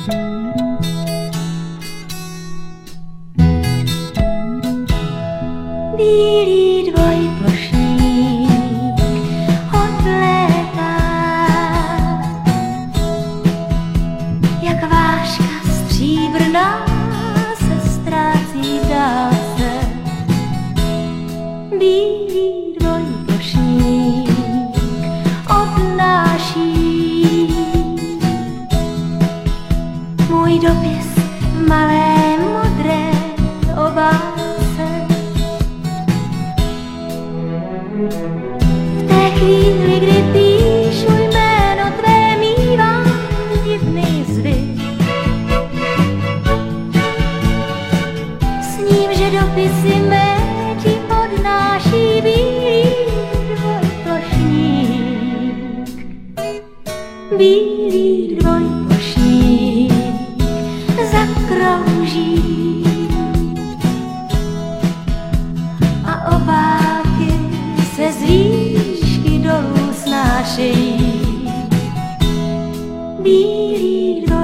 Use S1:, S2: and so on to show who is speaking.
S1: Bílý dvojplošník odlétá, jak váška stříbrná se ztrácí v dálce. Bílý dvojplošník odnáší můj dopis v malé modré obálce. V té chvíli, kdy píšu jméno tvé, mívám divný zvyk. Sním, že dopisy mé ti odnáší bílý dvojplošník. Bílý dvojplošník zakrouží a obálky se z výšky dolů snášejí. Bílý dvojplošník